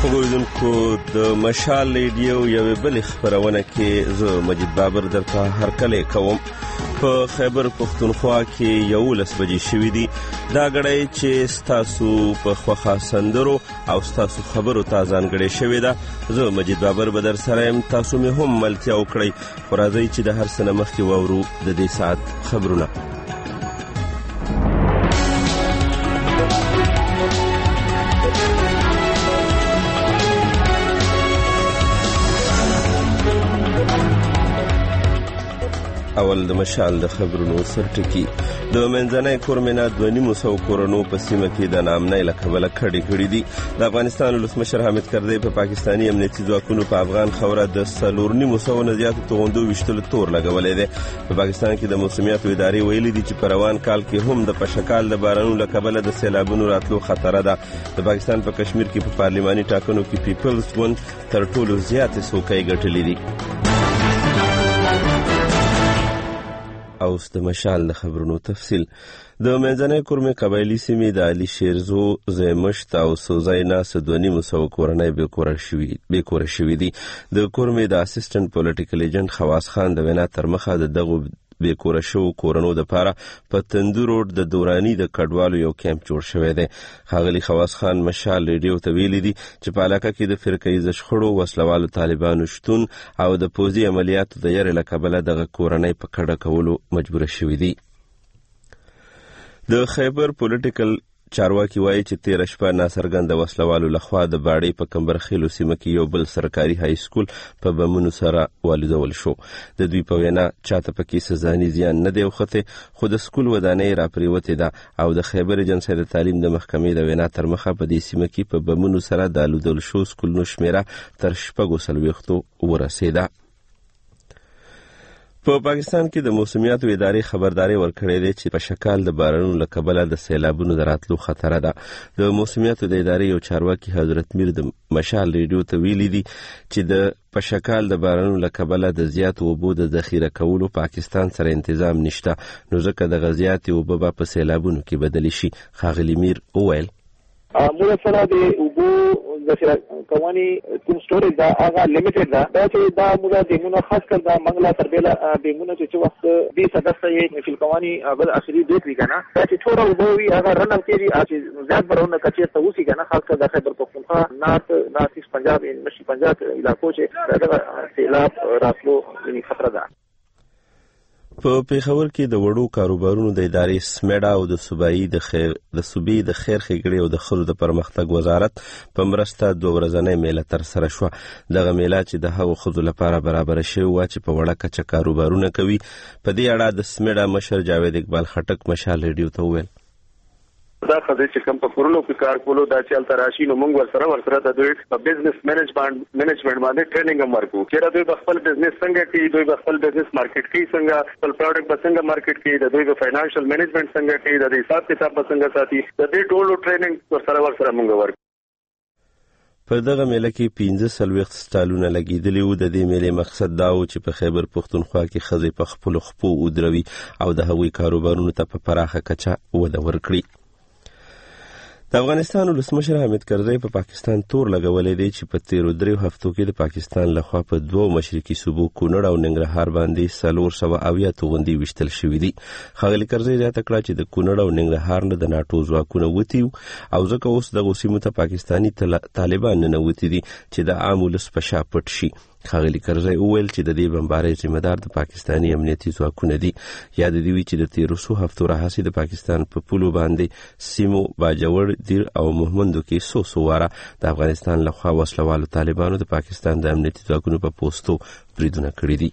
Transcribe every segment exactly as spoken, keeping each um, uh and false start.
خوږیدونکو د مشال ریډیو یوې بلې خپرونه کې زه مجید بابر درته هرکلی کوم. په خیبر پښتونخوا کې یولس بجې شوي دي. دا غړی چې ستاسو په خوښه سندرو او ستاسو خبرو ته ځانګړې شوې ده. زه مجید بابر به در سره یم. تاسو مې هم ملتیا وکړئ. خو راځئ چې د هر څه نه مخکې واورو د دې ساعت خبرونه. اول د مشال د خبرونو سرټکی. د منځنۍ کورمنا دوه نیمو سو کورونو په سیمه کې د نامنۍ له کبله کډې کړې دي. د افغانستان ولسمشر حامد کرزي په پاکستاني امنیتي ځواکونو په افغان خوره د څلور نیمو سو نه زیاتو توغندو ویشتلو تور لګولی دی. په پاکستان کې د موسمیاتو ادارې ویلي دي چې په روان کال کې هم د پشکال د بارانونو له کبله د سیلابونو راتلو خطره ده. د پاکستان په کشمیر کې په پارلماني ټاکنو کې پیپلز ګوند تر ټولو زیاتې څوکۍ ګټلې دي. اوس د مشال د خبرونو تفصیل. د منځنۍ کورمې قبایلي سیمې د علي شیرزو، زیمشت او سوزای ناس دوه نیمو سوه کورنۍ بې کوره شوي دي. د کورمې د اسسټنټ پولیټیکل ایجنټ خواص خان د وینا تر مخه د دغو بې کوره شوو کورنو دپاره په تندو روډ د دوراني د کډوالو یو کیمپ جوړ شوی دی. ښاغلي خواص خان مشال ریډیو ته ویلي دي چې په علاقه کې د فرقه‌ییزه شخړو، وسلوالو طالبانو شتون او د پوځي عملیاتو د یرې له کبله دغه کورنۍ په کډه کولو مجبوره شوي دي. د خیبر پولیټیکل چارواکي وایي چې تیره شپه ناڅرګنده وسلوالو لخوا د باړې په کمبرخیلو سیمه کې یو بل سرکاري های سکول په بمونو سره والوزول شو. د دوی په وینا چاته پکې څه ځاني زیان نه دی اوښتی، خو د سکول ودانۍ راپرېوتې ده او د خیبر ایجنسۍ د تعلیم د محکمې د وینا تر مخه په دې سیمه کې په بمونو سره د الودل شو سکولونو شمیره تر شپږو څلوېښتو ورسېده. په پاکستان کې د موسمیاتو ادارې خبرداري ورکړې ده چې په شکال د بارانونو له کبله د سیلابونو د راتلو خطره ده. د موسمیاتو د ادارې یو چارواکي حضرت میر د مشال ریډیو ته ویلي دي چې د په شکال د بارانونو له کبله د زیاتو اوبو د ذخیره کولو پاکستان سره انتظام نشته، نو ځکه دغه زیاتې اوبه به په سیلابونو کې بدلې شي. ښاغلي میر وویل موږ سره د اوبو ذخیره کوونې کوم سټوریج دا هغه لیمیټډ ده. دا چې دا موږ دیمونه خاص کر دا منګلا تر بیله دیمونه چې وخت بیس دسته یې نفل کوونې بل اخري دوت وی کنه دا چې ټول اوبو وی هغه رنم کېږي چې زیات برونه کچې ته وسی کنه، خاص کر د خیبر پختونخوا، نارت نارت ایست پنجاب، مشرقي پنجاب علاقو چې دا سیلاب راتلو خطر ده. په پیښور کې د وړو کاروبارونو د ادارې سمیډا او د صوبایي د خیر د صوبې د خیر ښېګړې او د ښځو د پرمختګ وزارت په مرسته دوه ورځنۍ میله ترسره شوه. دغه میله چې د هغو ښځو لپاره برابره شوې وه چې په وړه کچه کاروبارونه کوي. په دې اړه د سمیډا مشر جاوید اقبال خټک مشال ریډیو ته وویل دا خدای چې کوم په کورونو کې کار کولو دا چل تراشي نو موږ ورسره ورسره د دوی په بزنس مینجمنت مینجمنت باندې ټریننګ هم ورکو چې دوی خپل بزنس څنګه کوي، دوی خپل بزنس مارکیټ کوي څنګه، خپل پروډکټ څنګه مارکیټ کوي، د دوی په فینانشل مینجمنت څنګه کوي، د حساب کتاب څنګه ساتي، د دې ټولو ټریننګ ورسره ورسره موږ ورکو. په دغه میله کې پنځه څلوېښت سټالونه لګېدلي وو. د دې میلې مقصد دا و چې په خیبر پښتونخوا کې ښځې په خپلو خپو ودروي او د هغوی کاروبارونو ته په پراخه کچه وده ورکړي. د افغانستان ولسمشر حامد کرزي په پاکستان تور لګولی دی چې په تیرو دریو هفتو کې د پاکستان لخوا په دوو مشرقي صوبو کونړ او ننګرهار باندې څلور سوه اویا توغندي ویشتل شوي دي. ښاغلي کرزي زیاته کړه چې د کونړ او ننګرهار نه د ناټو ځواکونه وتي او ځکه اوس دغو سیمو ته پاکستاني طالبان ننوتي دي چې د عام ولس په شا پټ شي. ښاغلي کرزي وویل چې د دې بمبارۍ ذمه دار د پاکستاني امنیتي ځواکونه دي. یاد دې وي چې د تیرو څو هفتو راهیسې د پاکستان په پولو باندې سیمو باجوړ، دیر او مهمندو کې څو څو واره د افغانستان لخوا وسلوالو طالبانو د پاکستان د امنیتي ځواکونو په پوستو بریدونه کړي دي.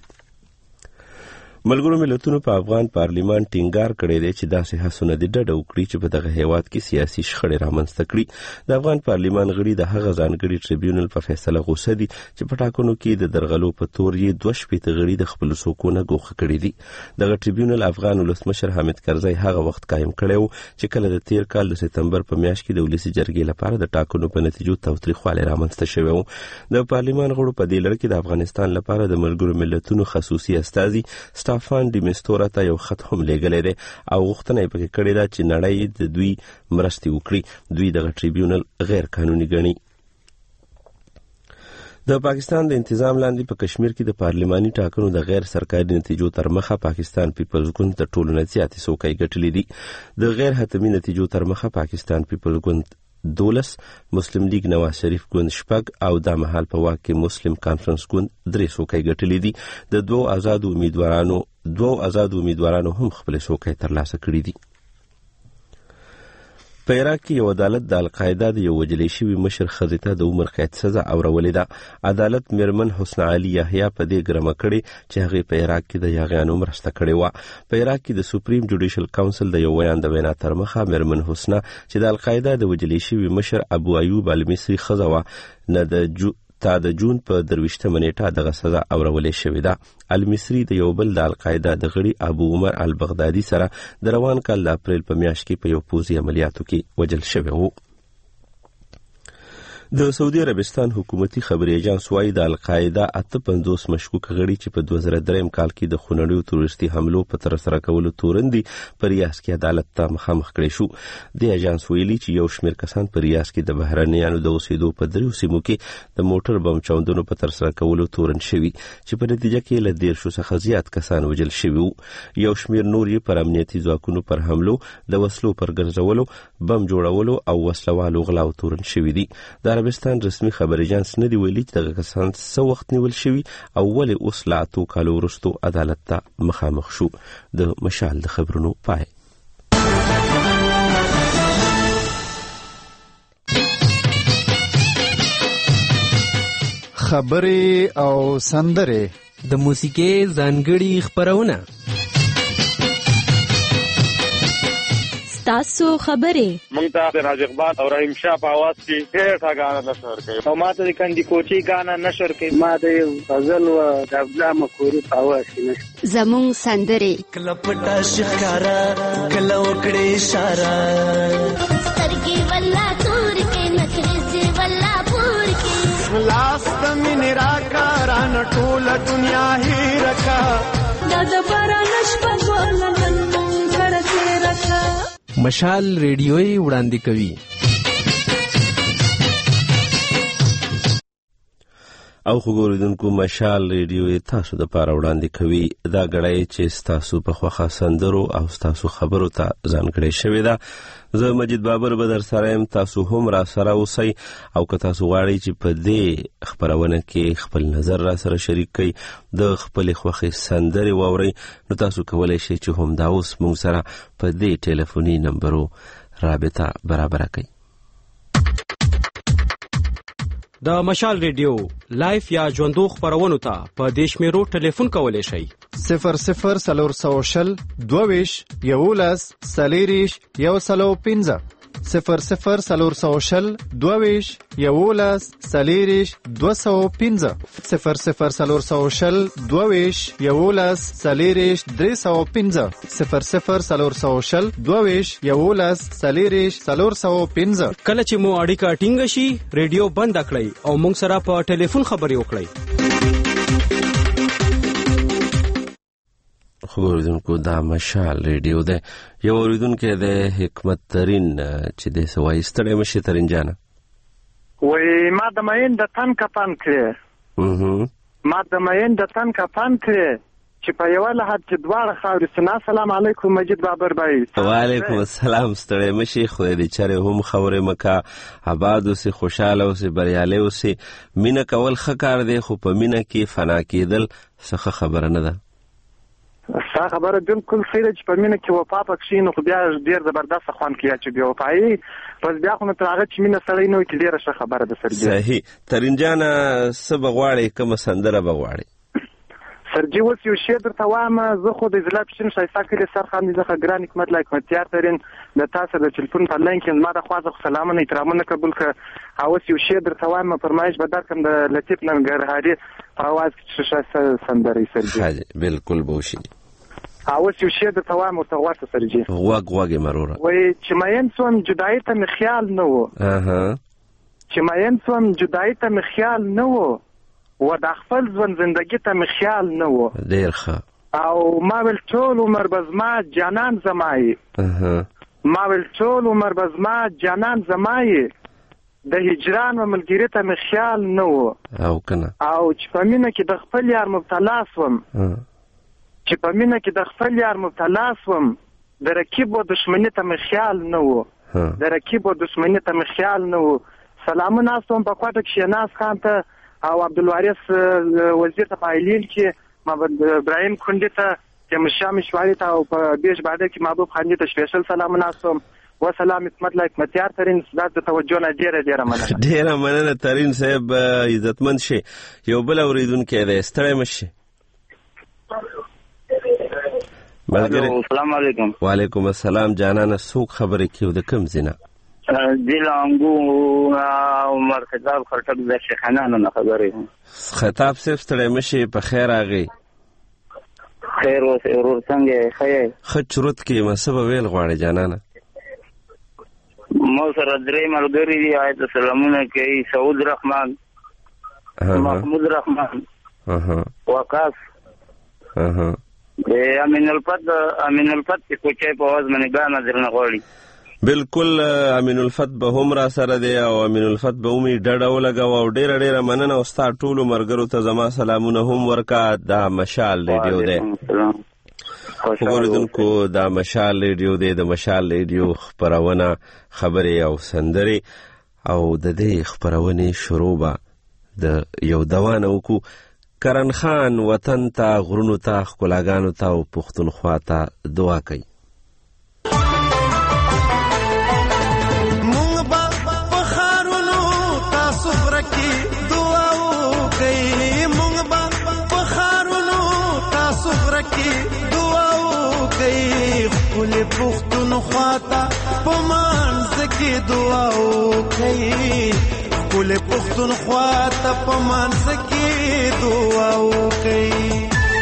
ملګرو ملتونو په افغان پارلیمان ټینګار کړی دی چې داسې هڅونه دې ډډه وکړي چې په دغه هیواد کې سیاسي شخړې رامنځته کړي. د افغان پارلیمان غړي د هغه ځانګړي ټریبیونل په فیصله غوسه دي چې په ټاکنو کې د درغلو په تور یې دوه شپېته غړي د خپلو څوکو نه ګوښه کړي دي. دغه ټریبیونل افغان ولسمشر حامد کرزي هغه وخت قایم کړی و چې کله د تیر کال د سپتمبر په میاشت کې د ولسي جرګې لپاره د ټاکنو په نتیجو تاوتریخوالی رامنځته شوی و. د پارلیمان غړو په دې لړ کې د افغانستان لپاره د ملګرو ملتونو خصوصي استازي سټافان ډیمستورا ته یو خط هم لیږلی دی او غوښتنه یې پکې کړې ده چې نړۍ د دوی مرستې وکړي. دوی دغه ټریبیونل غیر قانوني ګڼي. د پاکستان د انتظام لاندې په کشمیر کې د پارلماني ټاکنو د غیر سرکاري نتیجو تر مخه پاکستان پیپلز ګوند د ټولو نه زیاتې څوکۍ ګټلې دي. د غیر حتمي نتیجو تر مخه پاکستان پیپلز ګوند دولس، مسلم لیگ نواز شریف ګوند شپږ او د مهال په واک کې مسلم کانفرنس ګوند درې څوکۍ ګټلې دي. د دوو آزادو امیدوارانو دوو آزادو امیدوارانو هم خپل څوکۍ ترلاسه کړې دي. په عراق کې یو عدالت د القاعده د یو وجلې شوي مشر ښځې ته د عمر قید سزا اورولې ده. عدالت میرمن حسن علي یحیی په دې ګرمه کړې چې هغې په عراق کې د یاغیانو مرسته کړې وه. په عراق کې د سپریم جوډیشل کونسل د یو ویان د وینا تر مخه میرمن حسنه چې د القاعده د وجلې شوي مشر ابو ایوب المصري ښځه وه نه د جو تا د جون په درویشتمه نیټه دغه سزا اورولې شوې ده. المصري د یو بل د القاعده د غړي ابو عمر البغدادي سره د روان کال د اپریل په میاشت کې په یو پوځي عملیاتو کې وژل شوی وو. د سعودي عربستان حکومتي خبري ایجانس وايي د القاعده اته پنځوس مشکوک غړي چې په دوه زره درې کال کې د خونړیو تروریستي حملو په تر سره کولو تورندي په ریاض کې عدالت ته مخامخ کړي شو. د ایجانس ویلي چې یو شمېر کسان په ریاض کې د بهرنیانو د اوسېدو په دریو سیمو کې د موټر بم چاودنو په تر سره کولو تورن شوي چې په نتیجه کې له دیرشو څخه زیات کسان وژل شوي وو. یو شمېر نور یې پر امنیتي ځواکونو پر حملو، د وسلو پر ګرځولو، بم جوړولو او وسلوالو غلاو تورن شوي دي. د عربستان رسمي خبر ایجانس نه دی ویلي چې دغه کسان څه وخت نیول شوي او ولې اوس له اتو کالو وروسته عدالت ته مخامخ شو. د مشال د خبرونو پای. خبرې او سندرې د موسیقي ځانګړي خبرونه تاسو خبرې مونږ ته د راج اقبال او رحیم شاه په आवाज کې هیڅ غانا نشر کوي او ماته د کندي کوچي غانا نشر کوي. ما د غزل او د ابلا مکوري په आवाज کې نشر. زموږ سندرې کله پټا شکارا کله وکړې اشاره سترګې ولا تور کې نخرې ولا پور کې لاس تمن راکا ران ټول دنیا هی رکا د باران شپه ولنن کړه رکا. مشال ریډیوي وړاندې کوي. او خبرېدونکو مشال ریډیو تاسو د پاره وړاندې کوي. دا غړای چې تاسو په خوخه سندرو او تاسو خبرو ته ځانګړې شوی دا. زه مجید بابر بدر سره يم. تاسو هم را سره اوسئ او که تاسو غواړئ چې په دې خبرونه کې خپل نظر را سره شریک کړئ، د خپل خوخه سندرې واورئ، نو تاسو کولای شئ چې هم دا اوس موږ سره په دې ټلیفوني نمبرو رابطه برابر کړئ. د مشال ریډیو لایف یا ژوندو خبرونو ته په دیش میرو ټلیفون کولای شئ صفر صفر سلور سوشل دوویش یولس سلیریش یو سلو پینزه صفر صفر سلور سوشل دوویش یولس سلیریش دو سو پینزه صفر صفر سلور سوشل دوویش یولس سلیریش دری سو پینزه صفر صفر سلور سوشل دوویش یولس سلیریش سلور سو پینزه. کله چې مو اړیکه ټینګ شي ریډیو بند کړئ او موږ سره په ټلیفون خبرې وکړئ. خبرېدونکو دا مشال ریډیو ده. یو اوریدونکو د حکمت ترین چې د سوای ستړی مشه ترین جانه وای ما د مین د تن کپان کړې ما د مین د تن کپان کړې چې په یو له حد چې دواړه خاورې سنا. سلام علیکم مجید بابر بای. وعلیکم السلام. ستړی مشه خو دې چره هم خبره مکا آباد اوسه خوشاله اوسه بریاله اوسه. مینه کول خکار دی خو په مینه کې فنا کېدل څه خبره نه ده. ستا خبره بالکل صحیح ده چې په مینه کې وفا پکښې نو خو بیا ډېر زبردست خوند کوي چې بې وفایي بس بیا خو نو تر هغه چې مینه سړی نه وي چې ډېره ښه خبره ده. سرجي صحیح. ترین جانه څه به غواړې، کومه سندره به غواړې؟ سرجي اوس یو شی درته وایم. زه خو د ضلع پښین ښایسته کلي سرخان دي څخه ګران حکمت لا حکمتیار ترین د تا سره د ټلیفون په لاین کې زما د خوا څخه سلامونه احترامونه قبول کړه. اوس یو شی درته وایم فرمایش به درکړم د لطیف ننګرهاري په اواز کې چې ښایسته سندرې سرجي. بالکل به وشي. اوس یو شی درته وایم ورته غوږ سرجي. غوږ غوږ یې مروره. وایي چې مین سوم جدایي ته مې خیال نه و چې مین سوم جدایي ته مې خیال نه و و د خپل ژوند زندګي ته مې خیال نه و. ډېر ښه. او ما ویل ټول عمر به زما جانان زما یې ما ویل ټول عمر به زما جانان زما یې د هجران و ملګري ته مې خیال نه و او کنه او چې په مینه کې د خپل یار مبتلا سوم چې په مینه کې د خپل یار مبتلا سوم د رقیب و دشمنی ته مې خیال نه و د رقیب و دشمنی ته مې خیال نه و. سلامونه استوم په کوټه کې شیناز خان ته او عبدالوارث وزیر ته په ایلیل کې محمد ابراهیم کندې ته تیمورشاه مشواري ته او په بیش باده کې محبوب خانجي ته سپیشل سلامونه استوم. وسلام حکمت الله حکمتیار ترین دا د توجه نه ډیره ډیره مننه. ډیره مننه ترین صاحب، عزتمن شي. یو بل اوریدونکی دی، ستړی مشي. السلام علیکم. وعلیکم السلام. جانانه څوک خبرې کوي د کوم ځای؟ جیلانګو عمر خطاب خټک د شیخانانو نه خبرې. خطاب صاحب ستړی مشي، په خیر راغی. خیر اوسې ورور څنګه خیر؟ ښه چروت کې مسبه ویل غواړي جانانه. مو سره درې ملګري دي، آیت سلامونه کوي. سعود رحمان، محمود رحمان، وقاص، امین الفت. امین الفت چې کوچی په واز باندې ګانا درنه غواړي. بالکل امین الفت به هم را سره دی او امین الفت به هم ډډه ولګوه او ډیره ډیره مننه. او ستا ټولو ملګرو ته زما سلامونه هم ورکا. دا مشال ریډیو دی خوګوریدونکو، دا مشال ریډیو دی. د مشال ریډیو خپرونه خبرې او سندرې او د دې خپرونې شروع به د یو دوانه وکړو. کرن خان وطن ته، غرونو ته، ښکلاګانو ته او پښتونخوا ته دعا کوي. مونږ به په ښارونو تاسو غره کې دعا وکوي. مونږ به په ښارونو تاسو غره کې دعا وکوي. ښکلې پښتونخوا ته په منځ کې دعا وکوي. ښکلې پښتونخوا ته په منځ کې دعا وکوي.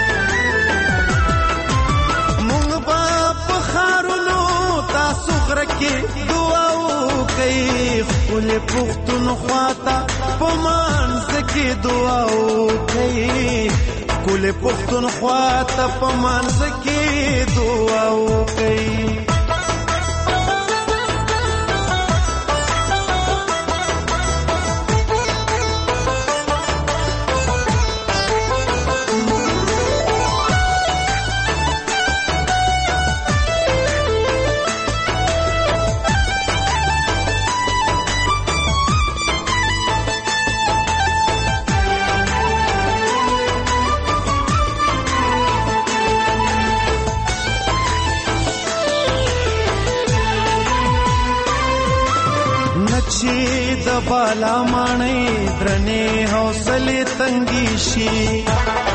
مونږ به په ښارونو تاسو غره کې دعا وکوي. ښکلې پښتونخوا ته په منځ کې دعا وکوي. ښکلې پښتونخوا ته په منځ کې دعا وکوي. چې د بالا ماڼۍ درنې حوصلې تنګي شي،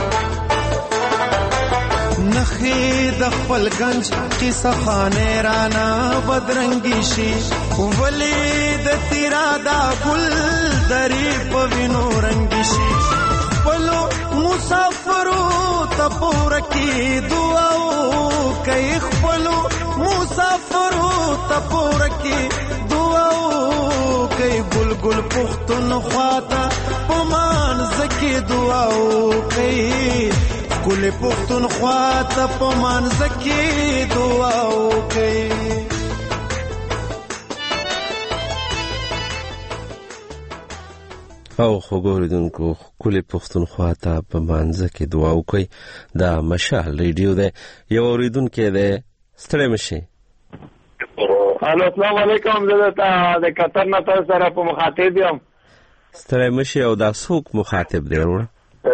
نخې د خپل گنج قصه خانه رانا بدرنګي شي. ولې د تیرا دا ګل درې په وینو رنګي شي. خپلو مسافرو ته پوره کې دعا وکوي. خپلو مسافرو ته پوره کې ګل پښتونخوا ته په منځ کې دعا وکوي. ګل پښتونخوا ته په منځ کې دعا وکوي. او خوګوریدونکو، ګل پښتونخوا ته په منځ کې دعا وکوي. دا مشال ریډیو دی. یو اوریدونکی دی، ستړی مشي. الو السلام علیکم. زه د قطر نه تاسو سره په مخاطب یم. ستړی مشي. او دا څوک مخاطب دی وروره؟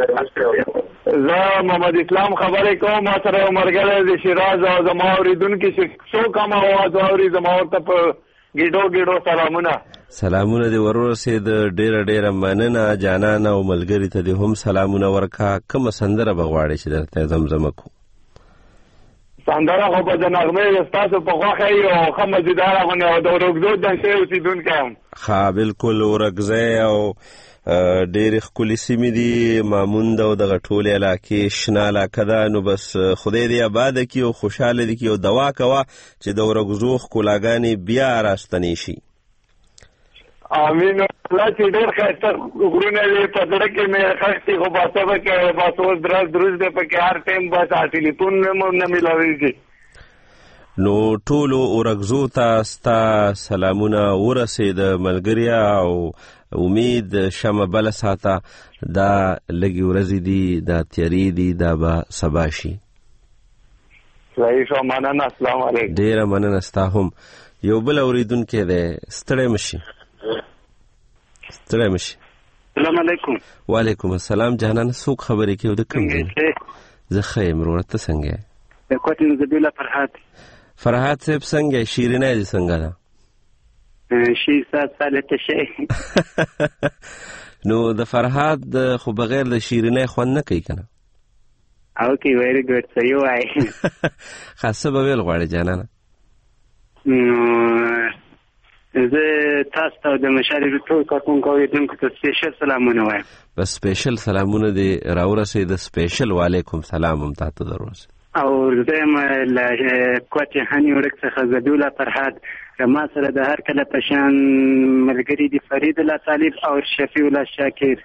زه محمد اسلام خبرې کوم. ما سره یو ملګری د شیراز او زما اورېدونکي څوک هم اواز اوري، زما ورته په ګیډو ګیډو سلامونه. سلامونه دې ورورسېد. ډېره ډېره مننه جانانه او ملګري ته دې هم سلامونه ورکا. کومه سندره به غواړې چې درته زمزمه کړو؟ سندره خو به د نغمې ستاسو په خوښه وي او ښه مزیداره غوندې او د ورکزو دنسې اوسېدونکی یم. ښه بالکل. ورکزی او ډېرې ښکلې سیمې دي، ماموند او دغه ټولې علاقې شنه علاقه ده. نو بس خدای دې آباده کړي او خوشحاله دې کړي او دعا کوه چې د ورکزو ښکلاګانې بیا راستنې شي. امین. الله چې ډېر ښایسته غرونه دي، په زړه کې مې ښایستې خو باسه به کې بس اوس درز دروز دی پکې هر ټایم بس ټلیفون نه میلاویږي. نو ټولو اورګزو ته ستا سلامونه ورسېد ملګریا او امید شمه بل ساته دا لږې ورځې دي دا تیارې دي دا به سبا شي. صحیح شو، مننه. السلام علیکم. ډېره مننه. ستا هم یو بل اورېدونکی دی، ستړی مه شي ستړی مه شي. السلام علیکم. وعلیکم السلام. جانانه څوک خبرې کوي او د کوم ځای؟ زه ښه یم وروره، ته څنګه یې؟ د کوټې نه زبیله فرحات. فرحات صاحب څنګه یې؟ شیرینه دې څنګه ده؟ شي سات سالته شي. نو د فرحات خو بغیر د شیرینه خوند نه کوي که نه؟ اوکې، ویری ګډ. څه یو وایي؟ ښه، څه به ویل غواړې جانانه؟ زه تاسو ته د مشارې ټول کارکونکو اورېدونکو ته سپیشل سلامونه وایم. بس سپیشل سلامونه دې راورسېد. سپیشل وعلیکم سلام هم تا ته در ورسېد. او زه یم له کوټې هني وړک څخه زبیوله فرحات. ما سره د هر کله په شان ملګري دي فرید الله طالب او شفیع الله شاکر.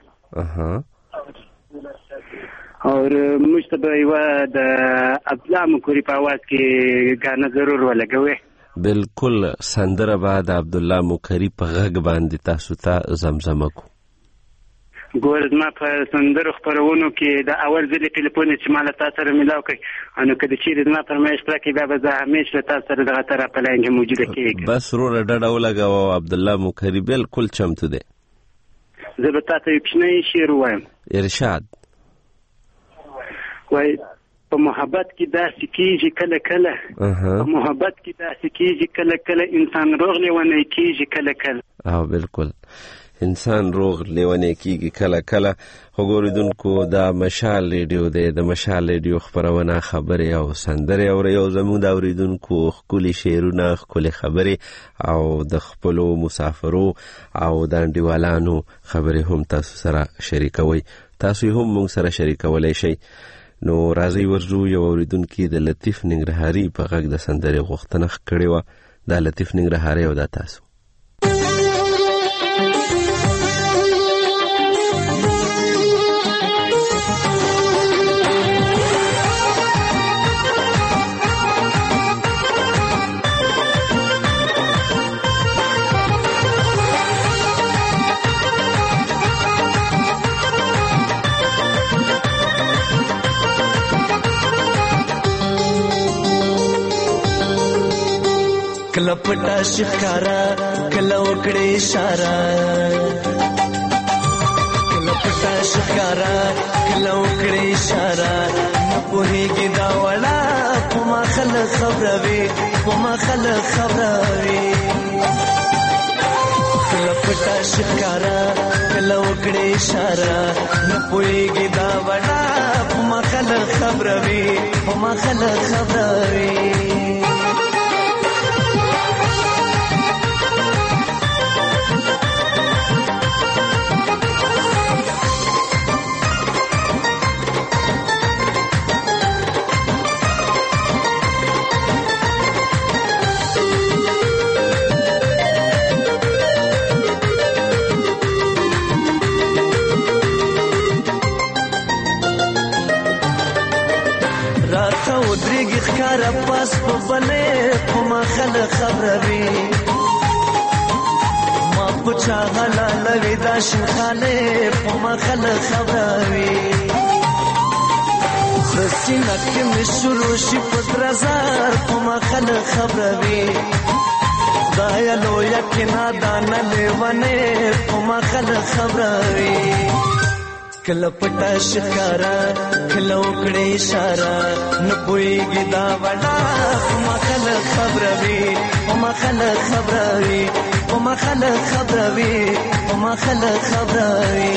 او موږ ته به یوه د عبدالله مکوري په اواز کې ګانه ضرور ولګوئ. بالکل، سندره به د عبدالله مکري په غږ باندې تاسو ته زمزمه کو. ګور زما په سندرو خپرونو کې د اول ځلې ټلیفون چې ما له تا سره میلاو کړئ، نو که د چیرې زما فرمایش راکړي بیا به زه همیش له تا سره دغه طرف په لاین کې موجوده کېږم. بس وروره ډډه ولګوه. عبدالله مکري بالکل چمتو دی. زه به تا ته یو کوچنی شعر ووایم. ارشاد. وایي په محبت کې داسې کېږي کله کله، په محبت کې داسې کېږي کله کله، انسان روغ لیونی کېږي کله کله. او بالکل انسان روغ لیونی کېږي کله کله. خو ګورېدونکو دا مشال ریډیو دی، د مشال ریډیو خپرونه خبرې او سندرې اورئ او زموږ د اورېدونکو ښکلي شعرونه، ښکلې خبرې او د خپلو مسافرو او د انډیوالانو خبرې هم تاسو سره شریکوئ. تاسو یې هم موږ سره شریکولی شئ. نو راځئ ورځو یو اورېدونکي د لطیف ننګرهاري په غږ د سندرې غوښتنه کړې وه. دا لطیف ننګرهاري او دا تاسو. کله پټه شکارا کله وکړې اشاره، کله پټه شکارا کله وکړې اشاره، نه پوهېږي دا وړه په ما خلک خبروي، په ما خلک خبروي. کله پټه شکارا کله وکړې اشاره، نه پوهېږي دا وړه په ما خلک خبروي، په ما خلک خبروي. پاس په بلې په ما خلک خبروي، ما په چا حلالوي دا شنخانې په ما خلک خبروي. سینه کې مې شروع شي په درزار په ما خلک خبروي، خدایه لویه کې نادانه لیونې په ما خلک خبروي. کله پټه شکارا کله وکړې اشاره، نه پوهېږي دا وړه په ما خلک خبروي، په ما خلک خبروي، په ما خلک خبروي، په ما خلک خبروي.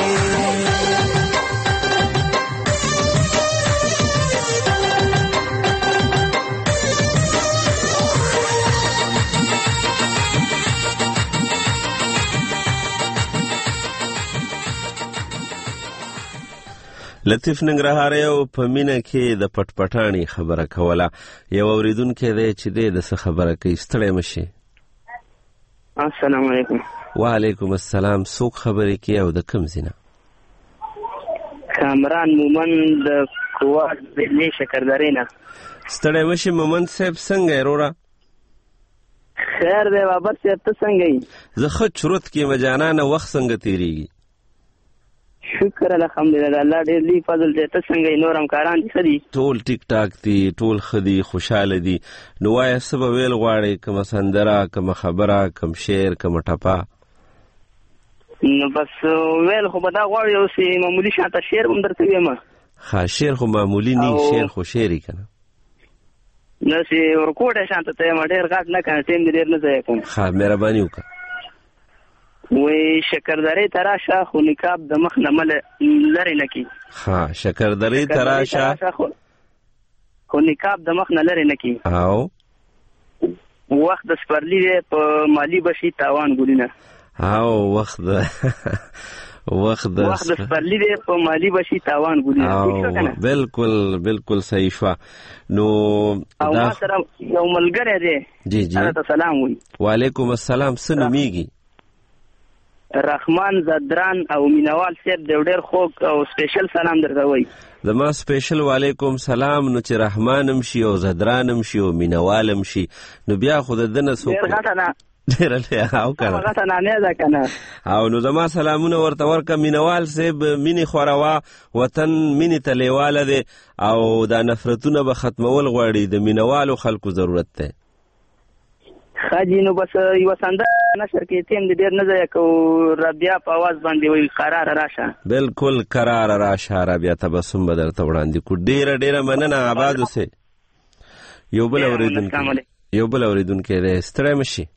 لطیف ننګرهاري او په مینه کې د پټ پټاني خبره کوله. یو اورېدونکی دی چې دی د څه خبره کوي، ستړی مه شي. السلام علیکم. وعلیکم السلام. څوک خبرې کوي او د کوم ځای نه؟ کامران مومن د کوواټ ضلعې شکردرې نه. ستړی مه شي مومن صاحب، څنګه یې وروره؟ خیر دی بابر صاحب ته څنګه یې؟ زه ښه چورت کې مجانانه وخت څنګه تېرېږي؟ شکر الحمدلله الله ډېر لوی فضل دی. ته څنګه یې؟ نور همکاران دي ښه دي؟ ټول ټیک ټاک دي، ټول ښه دي، خوشحاله دي. نو وایه څه به ویل غواړې؟ کومه سندره، کومه خبره، کوم شعر، کومه ټپه؟ نو بس ویل خو به دا غواړي اوسې معمولي شانته شعر به هم درته ویم. ښه شعر خو معمولي نه شعر خو شعر یې که نه داسې ورکوټی شانته ته یم ډېر غټ نه که نه ټایم دې ډېر نه ضایع کوم. ښه مهرباني وکړه. وایي شکردرې ته راشه خو نقاب د مخ نه مه لرې نه کړي. ښه شکردرې ته راشه خو نقاب د مخ نه لرې نه کړي. او وخت د سپرلي دی په مالي بشي تاوان ګلونه. او وخت د وخت د وخت د سپرلي دی په مالي بشي تاوان ګلونه. بالکل بالکل صحیح شوه. نو او ما سره یو ملګری دی جی جی هغه ته سلام وایي. وعلیکم السلام. څه نومیږي؟ رحمان زدران او مینوال صاحب د ډېر خوږ او سپیشل سلام درته وایي. زما سپیشل وعلیکم سلام. نو چې رحمان هم شي او زدران هم شي او مینوال هم شي نو بیا خو د ده نه څوک ډېر غټه نه ډېره لویه او که نه غټه نامې ده که نه. او نو زما سلامونه ورته ورکړه. مینوال صاحب مینې خوروه، وطن مینې ته لیواله دی او دا نفرتونه به ختمول غواړي. د مینوالو خلکو ضرورت دی. ښه جي نو بس یوه سندره نشر کې ټیم دې ډېر نه ضایع کوو. رابعه په اواز باندې وایي قراره راشه. بالکل قراره راشه. رابعه تبسم به درته وړاندې کړو. ډېره ډېره مننه. آباد اوسئ. یو بل اورېدونکی یو بل اورېدونکی دی. ستړی مه شي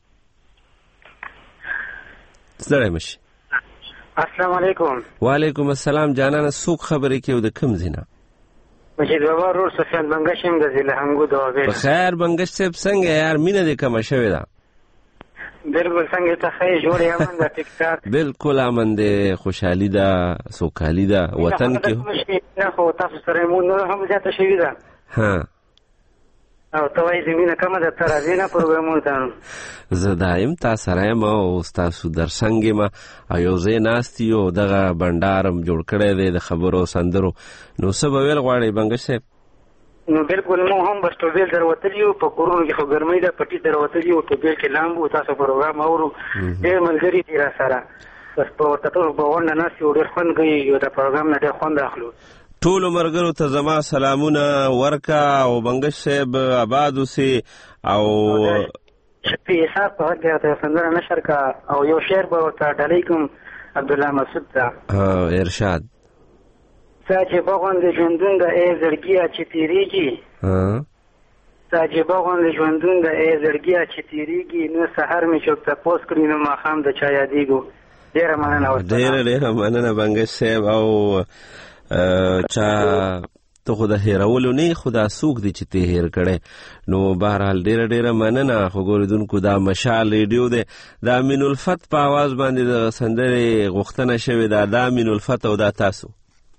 ستړی مه شي. السلام علیکم. وعلیکم السلام. جانانه څوک خبرې کوي او د کوم ځای نه؟ مجید بابا رور سفیان بنګش یم د ضلع هنګو د وابل. بخیر بنګش صاحب څنګه یار؟ مینه دې کمه شوې ده. بالکل څنګه ته ښه یې؟ جوړ یې امن ده ټیک ټاک؟ بالکل امن دی، خوشحالي ده، سوکالي ده وطن کې. نه خو تاسو سره مو نور هم زیاته شوې ده. ها او ته وایې زمینه کمه ده ته راځې نه پروګرامونو ته. زه دایم تا سره یم او ستاسو در څنګ یم او یو ځای ناست یو دغه بنډارم جوړ کړی دی د خبرو او سندرو. نو څه به ویل غواړئ بنګش صاحب؟ نو بالکل مو هم بس ټوبیل در وتلي یو په کورونو کې خو ګرمۍ ده پټي در وتلي یو ټوبیل کې لامبو تاسو پروګرام اورو. ډېر ملګري دي را سره بس په ورته ټول په غونډه ناست یو ډېر خوند کوي یو د پروګرام نه ډېر خوند اخلو. ټولو ملګرو ته زما سلامونه ورکه او بنګش صاحب آباد اوسې او شپې حساب په هر کې راته سندره نشر کا او یو شعر به ورته ډالۍ کوم عبدالله مسعود ته. ارشاد. ستا جیبه غوندې ژوندون ده ای زړګیه چې تېرېږي. ستا جیبه غوندې ژوندون ده ای زړګیه چې تېرېږي. نو سهار مې څوک تپوس کړي نو ماښام د چا یادېږو. ډېره مننه ورته. ډېره ډېره مننه بنګش صاحب. او چا ته خو د هېرولو نه خو دا څوک دی چې ته هېر کړی. نو بهرحال ډېره ډېره مننه. خو ګورېدونکو دا مشال ریډیو دی د امین الفت په اواز باندې د سندرې غوښتنه شوې ده. دا امین الفت او دا تاسو.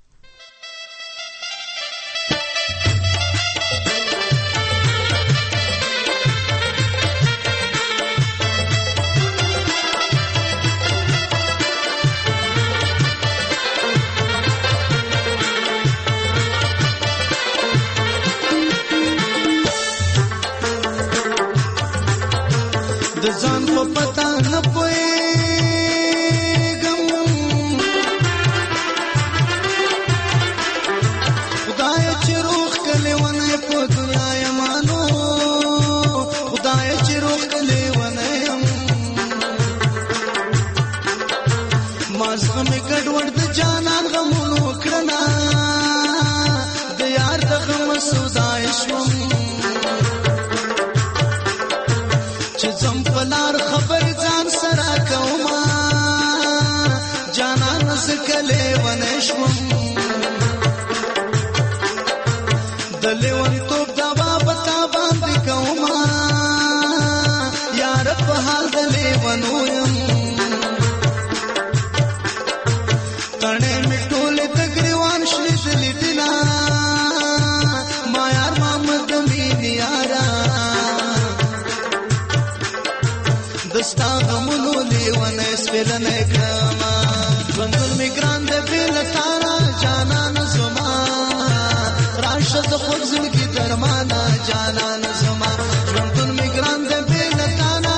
ځان په پتا نه پوهېږم خدایه چې روغ کلی ونه په دنیا یمانو خدایه چې روغ کلی ونه یم ما زغه مې ګډوډ د جانان غمونو کړنه د یار د غم سودای شوم لار خبر ځان سره کوما جانان زکلې ونشم د لیون توپ دا بابتا باندې کوما یار په حال د لیونو يم تڼې می ټوله د ګریوان شلې دلې دلا ما یار محمد مين یارا دستا غمونو لیونه سپیلنه کما ژوندون می ګران د بیل تارا جانان زما راشه د خوږ زړګي درمانا جانان زما ژوندون می ګران د بیل تارا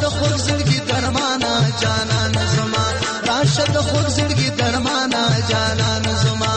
د خوږ زړګي درمانا جانان زما راشه د خوږ زړګي درمانا جانان زما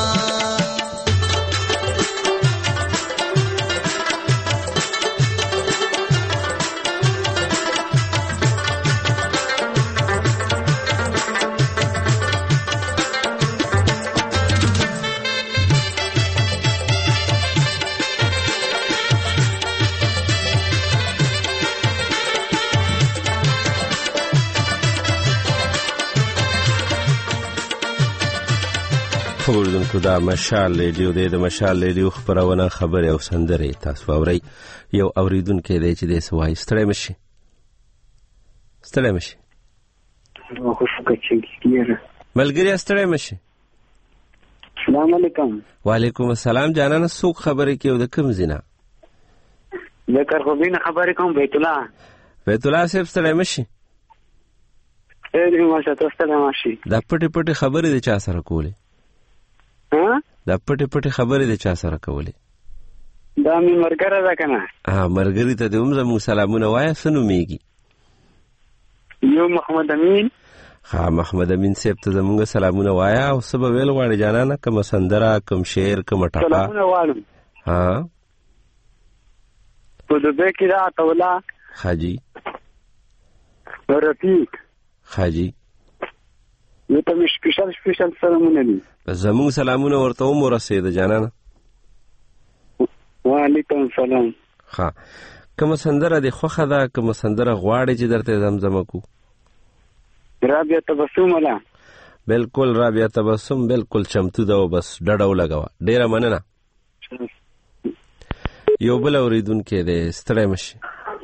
اوردونکو دا مشال ریډیو دی د مشال ریډیو خبرونه خبرې او سندرې تاسو اورئ. یو اوریدونکی دی چې د سوای ستړی مشي ستړی مشي ملګری ستړی مشي. السلام علیکم. وعلیکم السلام. جانانه څوک خبرې کوي د کوم ځای نه؟ د کرخوبین خبرې کوم. بیت الله. بیت الله صاحب ستړی مشي. اې دې ماشه تاسو ستړی مشي. دا پټې پټې خبرې د چا سره کولې؟ ها دا پټې پټې خبرې د چا سره کولې؟ دا مې مرګره ده کنه. ها مرګری ته د هم زموږ سلامونه وایه. څه نومېږي؟ یو محمد امین. ها محمد امین صاحب ته زموږ سلامونه وایه. او څه به ویل غواړې جانانه؟ کومه سندره، کوم شعر، کومه ټپه؟ سلامونه وایم. ها په دبې کې دا عطاالله حاجي رفیق حاجي یو ته مې سپیشل سپیشل سلامونه دي. زموږ سلامونه ورته هم ورسېده جانانه. وعلیکم السلام. ها کومه سندره دې خوښه ده؟ کومه سندره غواړې چې درته زمزمه کو؟ رابعه تبسم ده. بالکل رابعه تبسم بالکل چمتو ده. بس ډډه ولګوه. ډېره مننه. یو بل اورېدونکی دی ستړی مشي.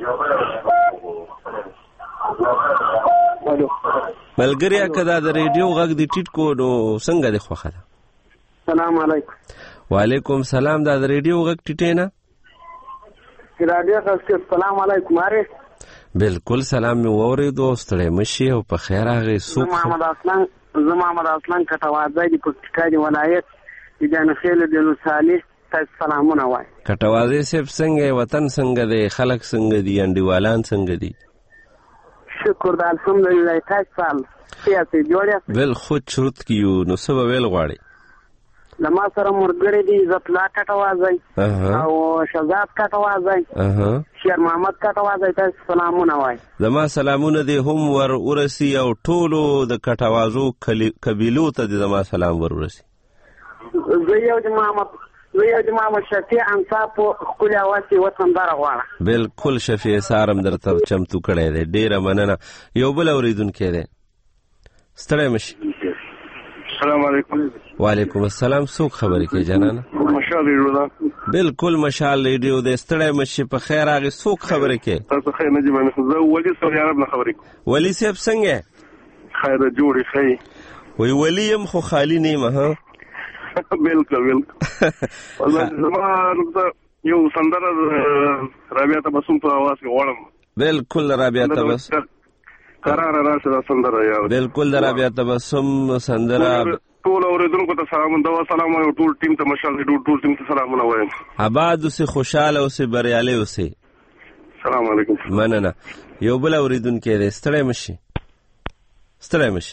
ملګریا که دا د ریډیو غږ دې ټیټ کو نو څنګه دې خوښه ده؟ سلام علیکم. وعلیکم سلام. دا د ریډیو غږ ټیټې نه؟ رادیو غږ سلام علیکم. اره بالکل سلام مې واورېدو. ستړی مشي او په خیر راغی. څوک؟ زه محمد اسلم زه محمد اسلم کټوازی د پکتیکا د ولایت د جانخیل د نو صالح تاسو سلامونه وای. کټوازی صاحب څنګه؟ وطن څنګه دی؟ خلک څنګه دي؟ انډیوالان څنګه دي؟ شکر د الحمدلله. تاسو سال سیاسي جوړه ول خود شروط کیو نو څه به ویل غواړي؟ لما سره مرګری دي عزت الله کټوازی او شهزاد کټوازی شیر محمد کټوازی تاسو سلامونه وای. زما سلامونه دي هم ور ورسی او ټولو د کټوازو قبیلو ته د زما سلام ور ورسی. زه یو د محمد زه یو د محمد شفیع انصاف خپل اواسي وطندار غواړم. بالکل شفیع سارم درته چمتو کړی دی. ډیره مننه. یو بل اوریدونکی دی ستړی مشي. السلام علیکم. وعلیکم السلام. څوک خبرې کوي جانانه؟ مشال ریډیو ده. بالکل مشال ریډیو دی. ستړی مشي په خیر راغی. څوک خبرې کوي؟ تاسو خیر نه جوړه. زه ولی سعودي عرب نه خبرې کوم. ولی صاحب څنګه؟ خیر جوړې خی. وی ولی يم خو خالی نه ما. ها بالکل بالکل. والله زما یو سندره رابعه تبسم په आवाज کې وړم. بالکل رابعه تبسم قرار راشه دا سندره یا بالکل رابعه تبسم سندره. ټول اوریدونکو ته سلام او سلام او ټول ټیم ته مشال دی. ټول ټیم ته سلامونه وایم. آباد اوسې، خوشاله اوسې، بریالي اوسې. سلام علیکم. مننه. یو بل اوریدونکی دی ستړی مشي ستړی مشي.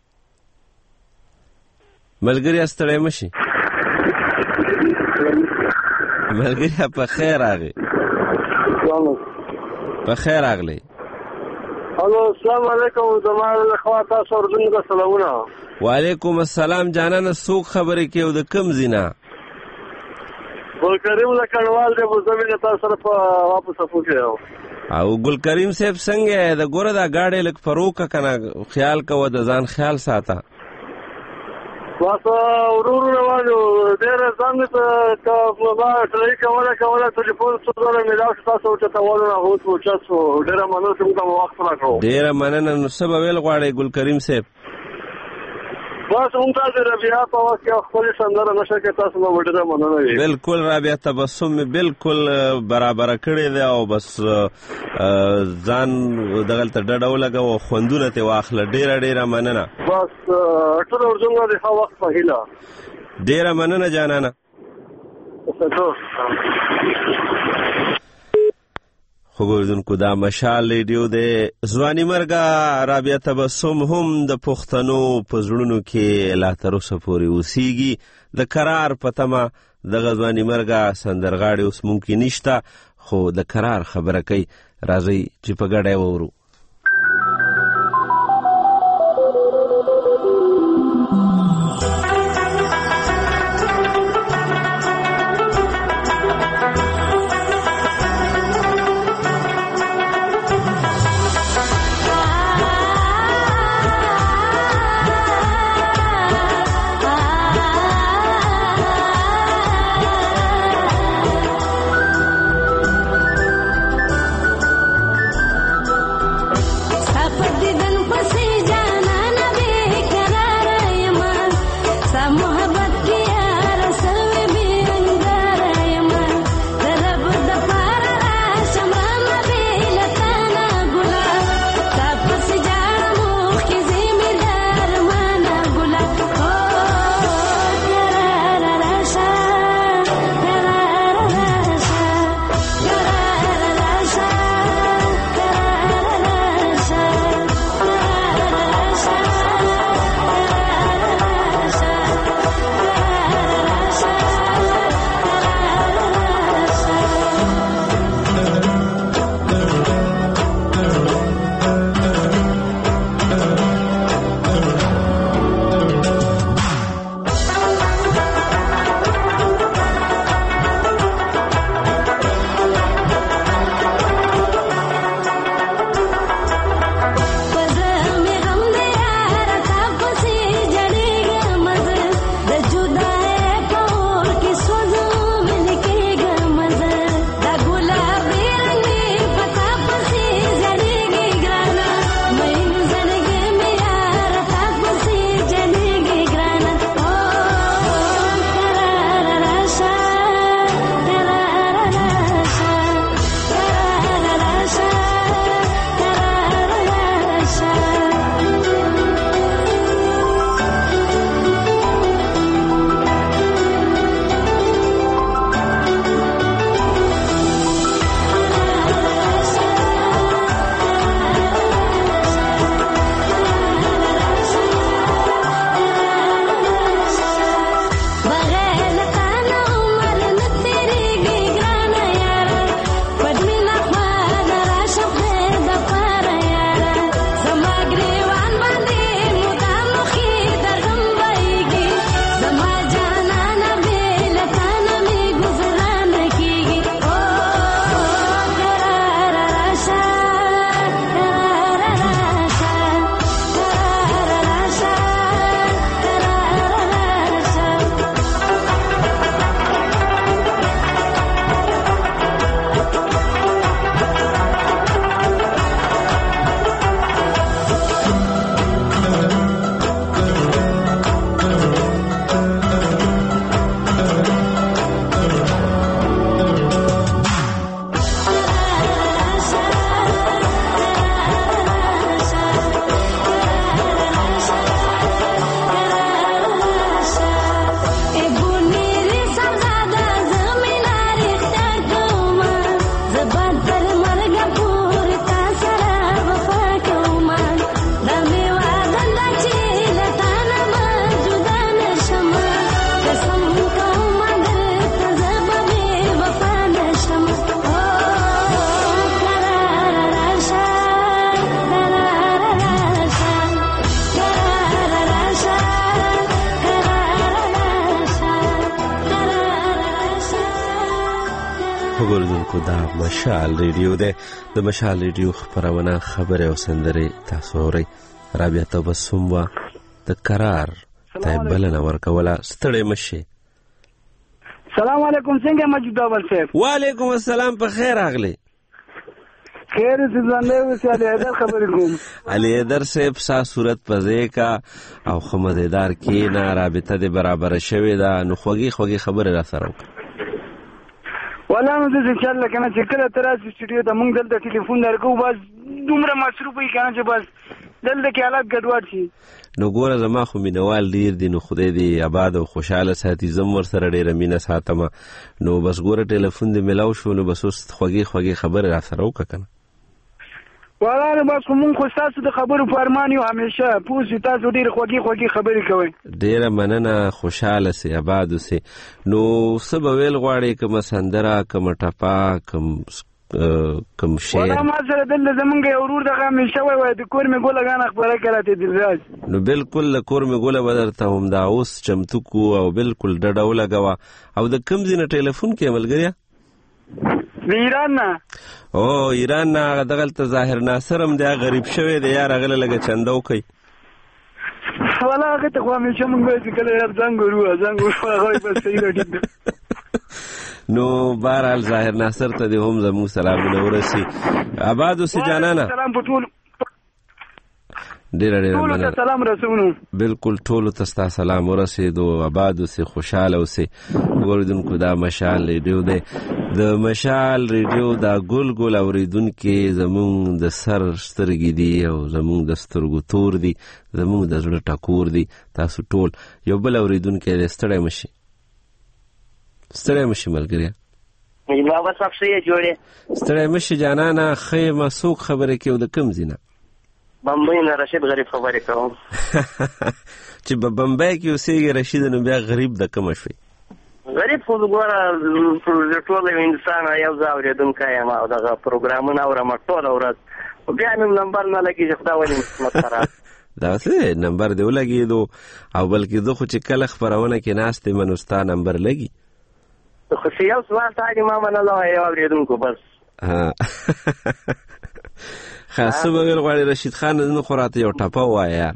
ملګری ستړی مشي. ملګری په خیر راغی. په خیر راغلی. الو السلام علیکم. زموږ خوا تاسو اوردونکو سلامونه. وعلیکم السلام. جانانه څوک خبرې کوي او د کوم ځای نه؟ ګل کریم له کډوال دی. په زمینه تاسو سره په واپس افوکه او ګل کریم صاحب څنګه د ګوره دا گاډي لک فروکه کنه خیال کوه د ځان خیال ساته. واسه ورور روانو ډېر ځان ته ما ټلای کوله کوله ټلیفون څو ځله ملاو تاسو ته تاوالونه هوڅو چاسو ډېر مننه چې موږ وخت راکړو. ډېر مننه. نو څه به ویل غواړئ ګل کریم صاحب؟ بس موږ تاسو رابعه په وخت کې خپل سندره نشه کې تاسو مو ډېر مننه. بالکل رابعه تبسم بالکل برابر کړی دی او بس ځان دغلته ډډه ولګوه او خوندونه ته واخله. ډېره ډېره مننه. بس ټول ورځونه د ښه وخت په هیله. ډېره مننه جانانه. خبردونکو دا مشال ریډیو د ځواني مرګه رابعه تبسم هم د پښتنو په زړونو کې لا تر اوسه پورې اوسېږي. د قرار په تمه دغه ځواني مرګه سندرغاړي اوس ممکن نشته، خو د قرار خبره کوي. راځئ چې په ګډه وورو. خبردونکو دا مشال ریډیو ده. د مشال ریډیو خبرونه خبره او سندره تاسو اورئ. رابعه تبسم وا د قرار ته بلنه ورکوله. ستړی مشي. سلام علیکم. څنګه موجود اول صاحب؟ وعلیکم السلام. په خیر راغلی. خیر څه زنده وسی علي حیدر خبرې کوم. علي حیدر صاحب سا صورت پځې کا او خمدیدار کې نه رابطه د برابر شوی دا نو خوږی خوږی خبره را سره ولا نو د چې الله کنه چې کله تر اسې سټډیو ته مونږ دلته ټلیفون درکو بس دومره مصروف وي کنه چې بس دلته کې حالات ګډوډ شي. نو ګوره زما خو مینوال ډیر دي، نو خدای دې آباد او خوشحاله ساتي. زم ورسره ډیره مینه ساتم. نو بس ګوره ټلیفون دې ملاو شو، نو بس اوس خوږې خوږې خبرې را سره وکړه که نه. والله بس خو مونږ خو ستاسو د خبرو په ارمان یو همیشه پوه شو. تاسو ډېرې خوږې خوږې خبرې کوئ. ډېره مننه، خوشحاله سي، آباد اوسئ. نو څه به ویل غواړې؟ کومه سندره، کومه ټپه، کوم کوم شعر؟ والله ما سره دلته زمونږ یو ورور دغه همیشه وایي د کور مې ګوله ګانه خپره کړه ته دلراج. نو بالکل د کور مې ګوله به درته همدا اوس چمتو کړو او بالکل ډډه ولګوه. او د کوم ځای نه ټلیفون کوې ملګريه؟ د ایران نه. او ایران نه. هغه دغلته ظاهر ناصر هم دی، غریب شوی دی یار، هغه له لږه چنده وکئ. والله هغه ته خو همیشه مونږ وایو چې کله یار زنګ ورو زنګ ورو هغه وایي بس صحیح ده ټیک ده. نو بهرحال ظاهر ناصر ته دې هم زموږ سلامونه ورسي. آباد اوسې جانانه. سلام په ټولو ډېره ډېره ټولو ته سلام رسونو. بالکل ټولو ته ستا سلام ورسېدو. آباد اوسې، خوشحاله اوسې. اورېدونکو دا مشال ریډیو دی. د مشال ریډیو دا ګل ګل اورېدونکي زمونږ د سر سترګې دي او زمونږ د سترګو تور دي، زمونږ د زړه ټکور دي. تاسو ټول یو بل اورېدونکی دی، ستړی مه شي، ستړی مه شي ملګريه. بابا صاحب څه یې جوړې؟ ستړی مه شي جانانه. ښه یم. څوک خبرې کوي او د کوم ځای نه؟ بمبئی نه رشید غریب خبرې کوم. چې په بمبئی کې اوسېږي رشید، نو بیا غریب د کومه شوې؟ غریب خو ګوره ټول یو انسان یو ځای اورېدونکی یم او دغه پروګرامونه اورم ټوله ورځ، خو بیا مې نمبر نه لګېږي. خدا ولې قسمت خراب. دغسې نمبر دې ولګېدو او بلکې زه خو چې کله خپرونه کې ناست یم نو ستا نمبر لګي. خو چې یو سوال تا دې ما منله یو اورېدونکو بس. ښه څه به ویل غواړې رشید خان؟ نو خو راته یو ټپه ووایه یار.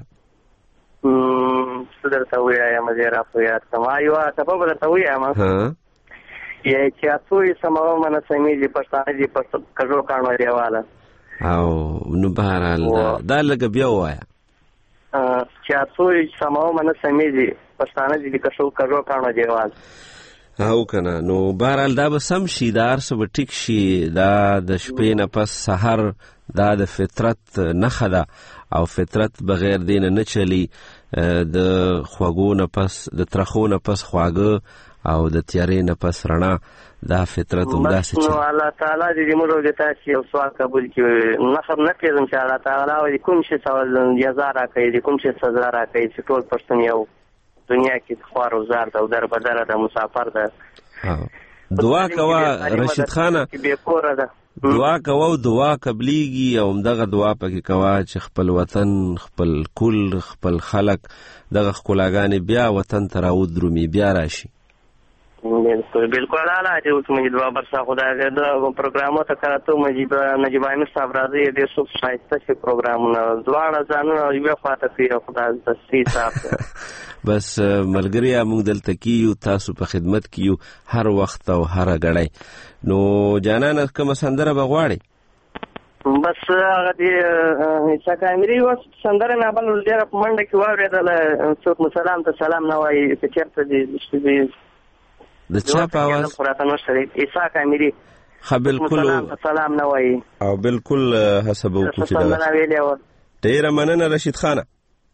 څه درته ووایم زه یې را په یاد کړم. یوه ټپه به درته ووایم چې اڅوی سموه منه سمیږي پښتانه دي په کږو کاڼو دیواله. او نو بهرحال دا لږه بیا ووایه. چې اڅوی سموه منه سمیږي پښتانه دي په کږو کاڼو دیواله. او کنه نو بهرحال دا به سم شي، دا هر څه به ټیک شي. دا د شپې نه پس سحر دا د فطرت نښه ده او فطرت بغیر دې نه نه چلی. د خوږو نه پس د ترخو نه پس خواږه او د تیارې نه پس رڼا، دا فطرت همداسې چلی. نو الله تعالی دې موږ د تاسو یو سوال قبول کړي. نخر نه کېږم چې الله تعالی وایي کوم شي سوال جزا راکوي، کوم شي سزا راکوي چې ټول پښتون یو دنیا کې خوار او زار ده او در بدره ده، مسافر ده. دعا کوه رشید خانه، دعا کوه او دعا قبلیږي او همدغه دعا پکې کوه چې خپل وطن، خپل کل، خپل خلک دغه ښکلاګانې بیا وطن ته راودرومي، بیا راشي. بالکل بالکل اعلی دی. اوس مجید بابر صاحب خدای دې پروګرامو ته کاته مجید نجیب امیر صاحب راځي دې څو شایسته شي پروګرامونه دواړه ځانونه یو خواته کوي. خدای دې سي صاحب بس ملګریا موږ دلته کیو، تاسو په خدمت کیو هر وخت او هر غړی. نو جانانه کومه سندره به غواړې؟ بس هغه دې سکامري وس سندره نه بل ډېره په منډه کې واورېدله. څوک سلام ته سلام نه وایي چې چېرته دې د چا په اواز؟ راته نشته دی عیسی کامري. ښه بالکل سلام نه وایي او بالکل هڅه به وکړو چې دغه. ډېره مننه رشید خانه.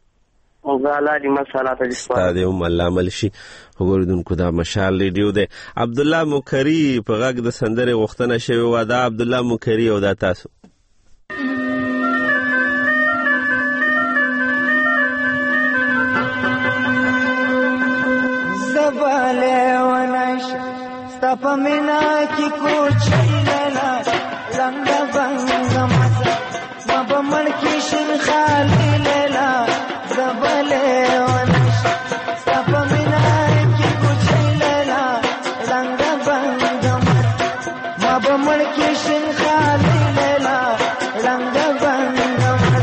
ستا دې هم الله عمل شي. اورېدونکو دا مشال ریډیو دی. عبدالله مکري په غږ د سندرې غوښتنه شوې وه. دا عبدالله مکري او دا تاسو. زباله ونش ستا په مینا کې کوچی لیلا لنګه بنګه مزه ما به مړ کې شین خالي لیلا. زباله ونش ستا په مینا کې کوچی لیلا لنګه بنګه مزه ما به مړ کې شین خالي لیلا لنګه بنګه مزه.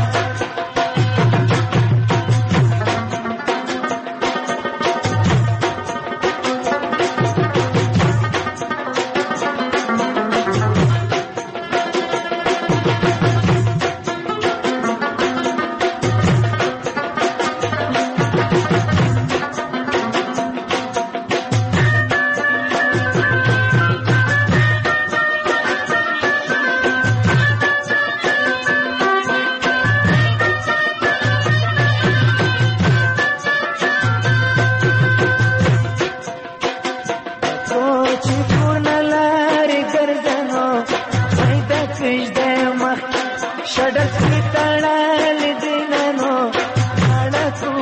شډر کې تړل دینانو اړه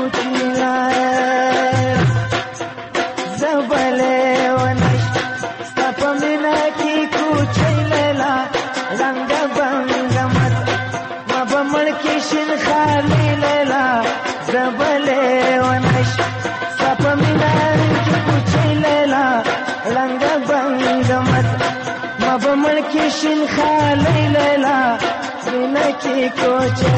کوچلای زبله ونش ستپ مینا کې کوچلیلا رنگ بنگ مت مبمل کې شین خالی لیلا زبله ونش ستپ مینا کې کوچلیلا رنگ بنگ مت مبمل کې شین خالی لیلا مینا کې کوچه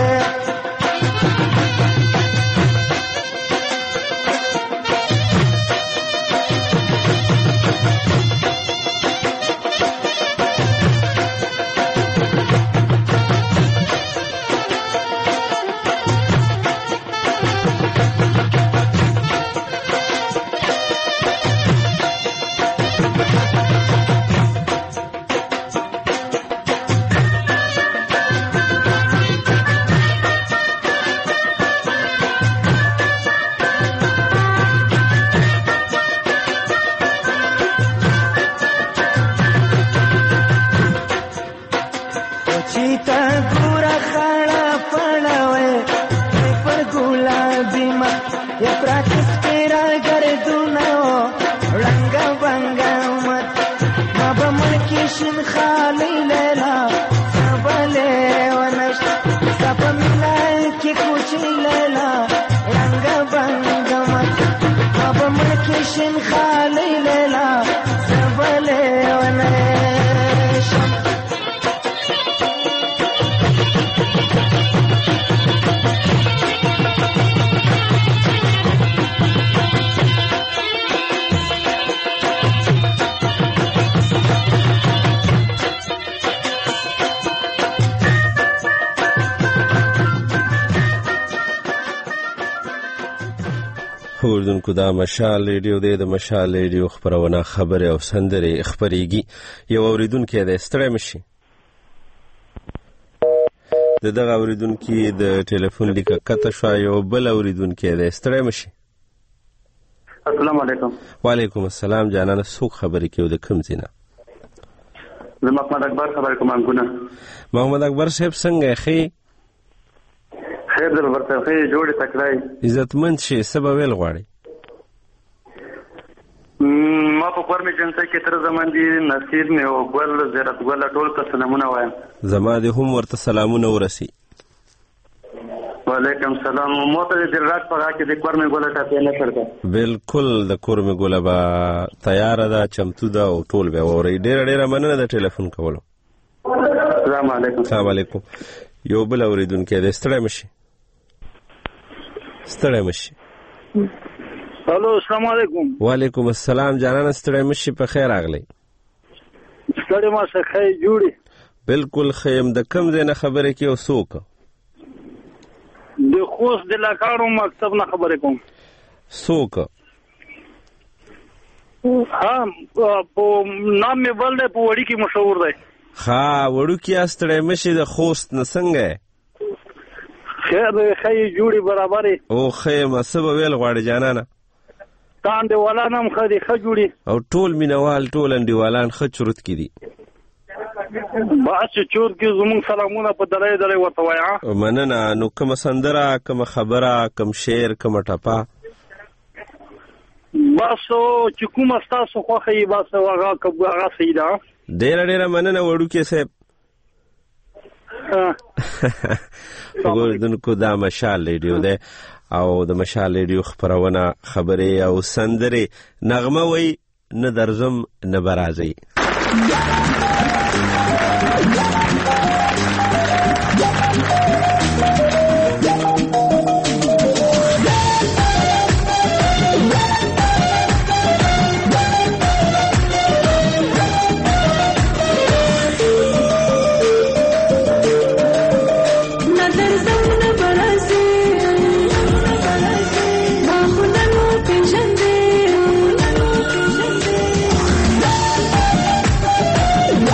اوردونکو دا مشال ریډیو دی د مشال ریډیو خبرونه خبره او سندره خبريږي یو اوریدونکو د ستړی مشي د دغه اوریدونکو د ټلیفون لیکه کته شو یو بل اوریدونکو د ستړی مشي السلام علیکم وعلیکم السلام جانانه سو خبرې کیو د کوم زینا زه محمد اکبر خبر کوم انګونه محمد اکبر صاحب څنګه خې خیر در ورته خې جوړې تکړای عزتمند شي سبب ویل غواړي ما په پرمه جنته کې تر زمان دي نصیر نه او ګل زیرت ګل ټول ته سلامونه وایم زما دې هم ورته سلامونه ورسي وعلیکم السلام مو ته دې رات پغا کې د کورمه ګل ټاپې نه کړته بالکل د کورمه ګل با تیار ده چمتو ده او ټول به اوري ډېر ډېر مننه د ټلیفون کولو السلام علیکم السلام علیکم یو بل اوریدونکو د ستړی مشي ستړی مشي الو السلام علیکم وعلیکم السلام جانان ستړی مشي په خیر راغلی ستړی ما څه خې جوړي بالکل خیم د کم زنه خبره کې او سوک د خوست د لاکارو مکتب نه خبره کوم سوک ها په نام می ولې په وړي کې مشهور دی ها وړو کې استړی مشي د خوست نه څنګه خیر خې جوړي برابرې او خیم سبب ویل غواړي جانانه تان دی ولانم خدي خ جوړي او ټول مینوال ټول انډیوالان خ چرت کې دي باچ چور کې زمون سلامونه په دلای دلای ورته وایا مننه نو کوم سندره کوم خبره کوم شعر کوم ټپا باسو چې کوم تاسو خوخه باسو هغه هغه سیدا ډېر ډېر مننه وړو کې صاحب وګورئ دا مشال ریډیو ده او د مشال ریډیو خبرونه خبره او سندره نغمه وای نه درزم نه برازي Thank you.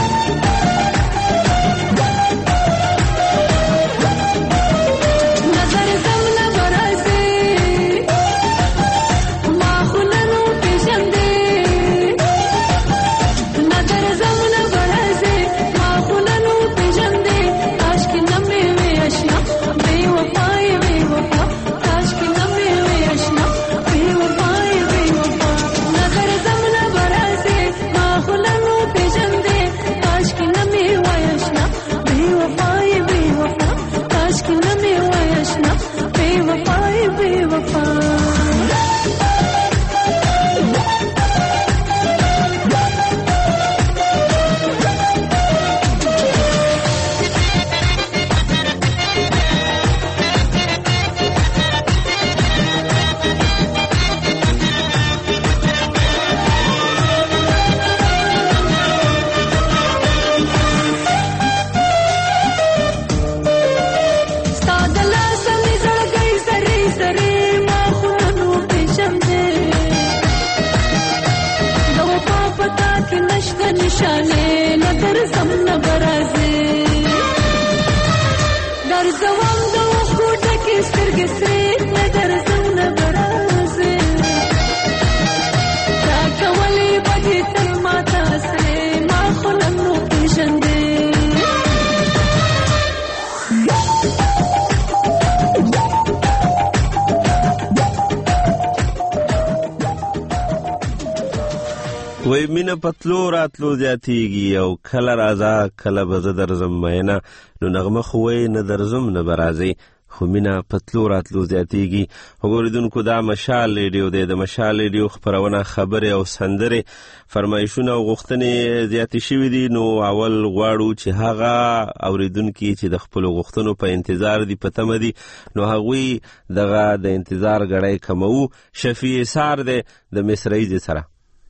وای مینه پتلو راتلو زیاتیږي او کله راځه کله به زه درځم میینه، نو نغمه خو وای نه درځم نه به راځئ، خو مینه پتلو راتلو زیاتیږي. اوریدونکو دا مشال ریډیو دی، د مشال ریډیو خپرونه خبرې او سندرې فرمایشونه او غوښتنې زیاتې شوي دي. نو اول غواړو چې هغه اوریدونکي چې د خپلو غوښتنو په انتظار دي، په تمه دي، نو هغوی دغه د انتظار ګړی کموو. شفیع سار دی د مصریزې سره.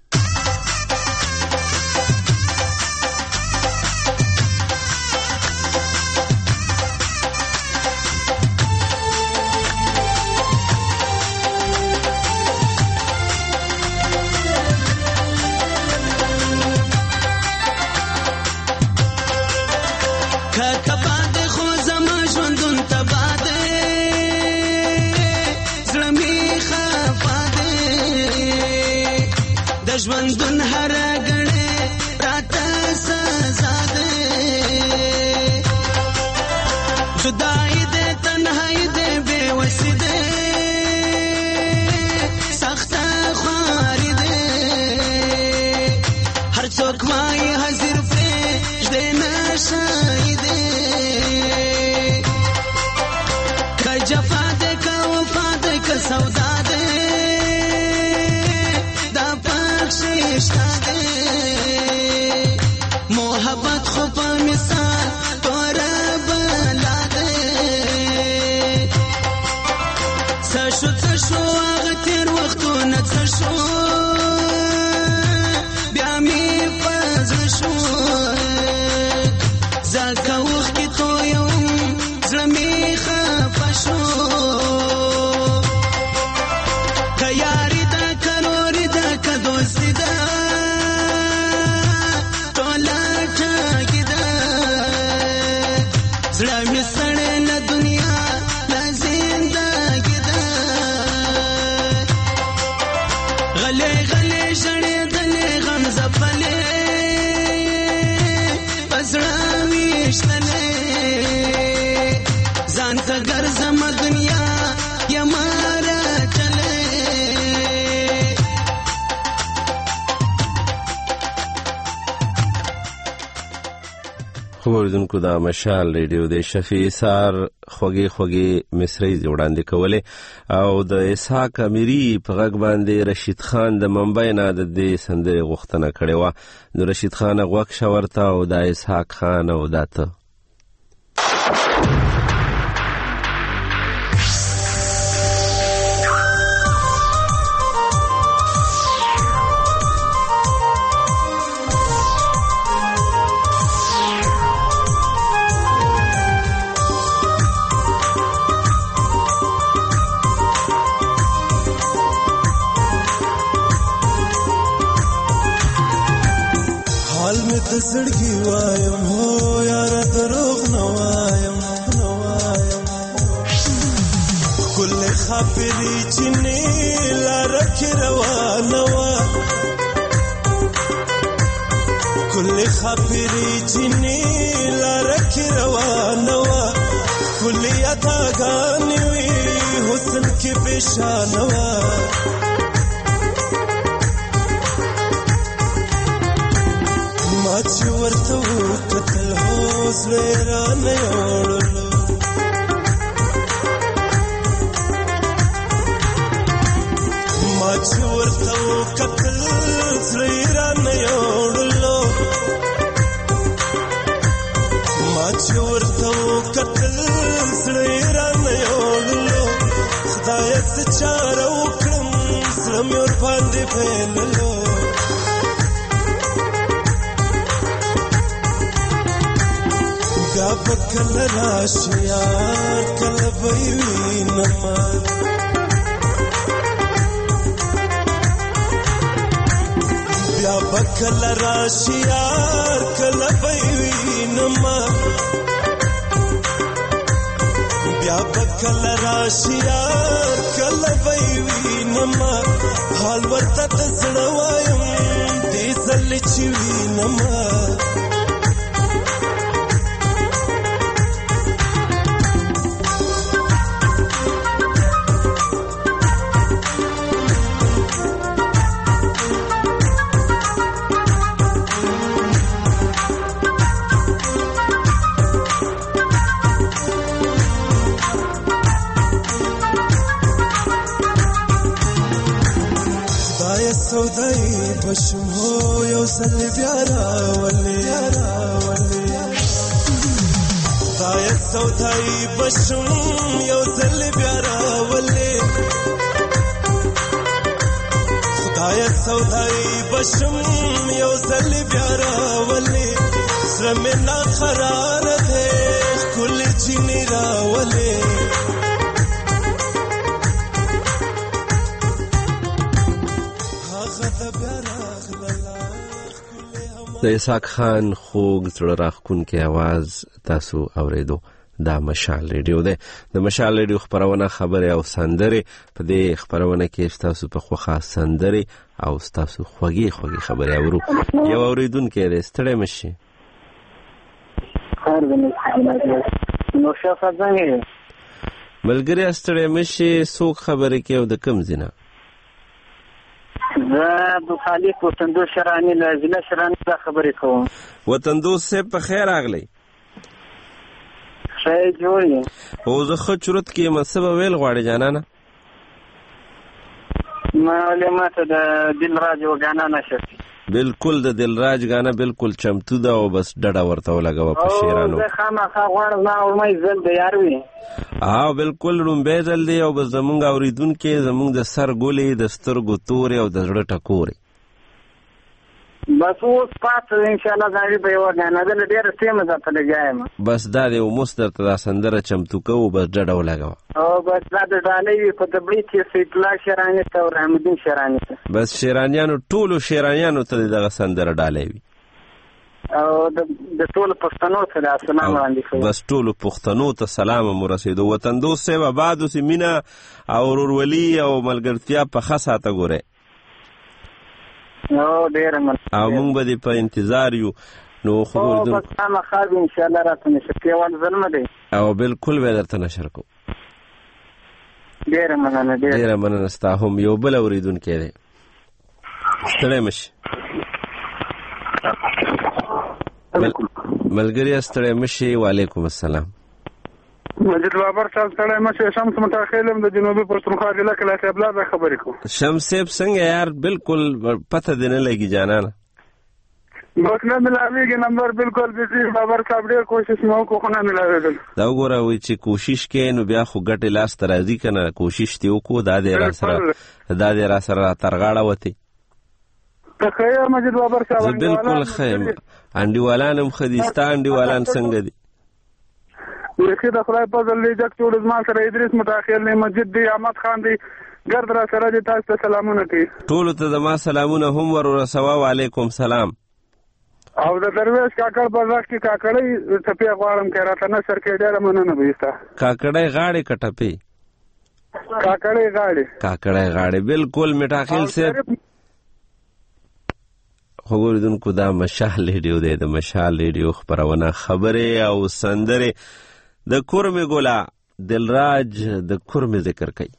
ژوندون هر غړې راته سزا ده، جدای ده تنهایی ده بے وسی ده، سخت خواری ده، هر څوک وای حاضر پرې دې نشای ده، که جفا ده که وفا ده که سودا ده، محبت خو په مثال تور بلا ده، څه شو څه شو هغه تیر وختونه څه شو، بیا مې په زړه شو ځکه وخت کې تویم زړه مې خفه شو، که یاري ده که روري ده که دوستي ده، زړه مې سړی له دنیا له زندګي ده، غلې غلې ژړېدلې غم ځپلې په زړه ویشتلې، ځان ته ګرځمه دنیا یمه راچلې. خبردونکو دا مشال ریډیو د شفیع سار خوږې خوږې مصریزې وړاندې کولې او د اسحاق امیری په غږ باندې رشید خان د ممبئی نه د دې سندرې غوښتنه کړې وه. نو رشید خان غوږ شه ورته او دا اسحاق خان او دا ته. زړګي وایم هو یار دروغ نه وایم نه وایم، کله خبرې چې نه لار کې روانه وا، کله خبرې چې نه لار کې روانه وا، کله اتا غانې وي حسن کې بشانه وا، ما چې ورته وکتل حوصله رانه یوړلو، ما چې ورته وکتل زړه رانه یوړلو، ما چې ورته وکتل زړه رانه یوړلو، خدای څه چاره وکړم زړه مې ور باندې پهللو، بیا به کله راشي یار کله به یې وینمه، بیا به کله راشي یار کله به یې وینمه، بیا به کله راشي یار کله به یې وینمه، حال ورته د زړه وایم دې ځل چې وینمه، بشم هو یو ځل بیا راولې خدای سودای بشم یو ځل بیا راولې خدای سودای بشم یو ځل بیا راولې سره مې نه قرار دی ښکل جینې راولې د اسحاق خان خوږ زړه راښکونکی आवाज تاسو اوریدو. دا مشال ریډیو ده. د مشال ریډیو خبرونه خبره او سندره په دې خبرونه کې تاسو په خوخه سندره او تاسو خوږی خوږی خبره اورو. یو اوریدونکو دې ستړی مشي. خیر دې نو شفا څنګه ملګری ستړی مشي څوک خبره کې او د کم زینه زه د خالق وطندو شرانی له ضلع شرانی څخه خبرې کوم. وطندو صاحب په خیر راغلی. خیر جوړی او زه خو چرت کې مسبه ویل غواړي جانانه ما له ماته د دلراج وګانا نشه بالکل د دلراج غانا بالکل چمتو دا او بس ډډه ورته ولګو په شیرانو. او زه خامخا غواړم نه او مې زل د یار وی اه بالکل رومبه زل دی او بس زمونږ اوریدونکو زمونږ د سر ګولې د سترګو تورې او د زړه ټکورې بس اوس پات ان شاء الله ځای به یو غانا دل ډیر سیمه ځته لګایم بس دا دی مستر ته سندره چمتو کو بس ډډه ولګو او بس دا د ډالۍ په دبړې کې سیټلا شرانی ته او رحمدین شرانی ته بس شیرانیانو ټولو شیرانیانو ته دغه سندره ډالۍ وي او د ټولو پښتنو ته السلام علیکم. بس ټولو پښتنو ته سلام مرسیدو. وطندو سیوا بعدو سی مینا او ورولي او ملګرتیا په خاصه تا ګوره نو ډیر من او مونږ به په انتظار یو. نو خو ورته بس ما خاص ان شاء الله راته نشته وان ظلم دی او بالکل به درته نشر کو. ډیر مننه ډیر مننه ستاسو یو بل اوریدونکو دی ستړی مشي ملګری ستړی مشي. وعلیکم السلام. مجید بابر صاحب ستړی مشي. شمس متخیلم د جنوبي پښتونخوا ضلع کې لا قبله د خبرې کو. شمس صاحب څنګه یار بالکل پته دی نه لګی جانانه بس نه ملاویږي نمبر بالکل بيزي. بابر صاحب ډېر کوشش مو کو خو نه ملاویږي. دا وګوره وی چې کوشش کې نو بیا خو ګټه لاس ته راځي کنه. کوشش دی وکړو دا دې را سره دا دې را سره ترغاړه وتی خیر مجید بابر صاحب بالکل خیر. انډیوالانم خديستا انډیوالان څنګه دي؟ یخي د خدای په ځل لیدک ټول زما سره ادریس متاخر نه مسجد دی احمد خان دی ګرد را سره دي. تاسو ته سلامونه کوي. ټول ته زما سلامونه هم ور رسوا. وعلیکم سلام. او د درویش کاکړ بازار کې کاکړې ټپې غواړم کې راته نه سر کې ډېر مننه وېستا. کاکړې غاړې کټپې کاکړې غاړې کاکړې غاړې بالکل میټاخیل سے خبردونکو. دا مشال ریډیو دی. د مشال ریډیو خبرونه خبره او سندره د کورمه ګولا دلراج د کورمه ذکر کوي.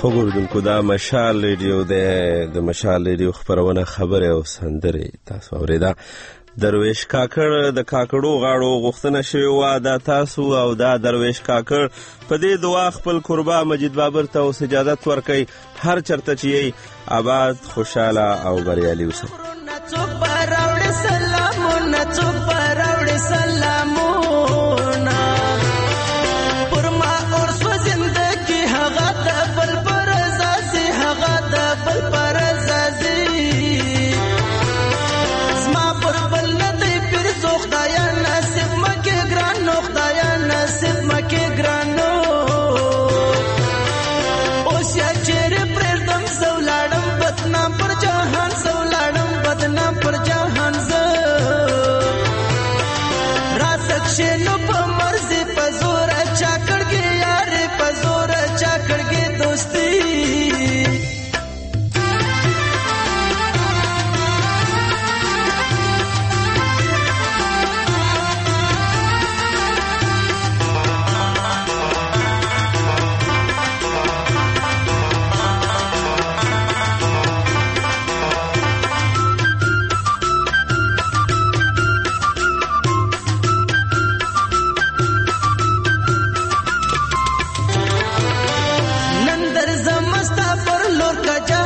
وګورونکو دا مشال ریډیو د مشال ریډیو خبرونه خبره او سندره تاسو اوریدا. درویش کاکړ د کاکړو غاړو غوښتنه شوی و دا تاسو او دا درویش کاکړ په دې دعا خپل قربا مجید بابر ته او سجادت ورکي هر چرته چې آباد خوشاله او بریالي اوسئ. नंदर जमस्ता पर लोर का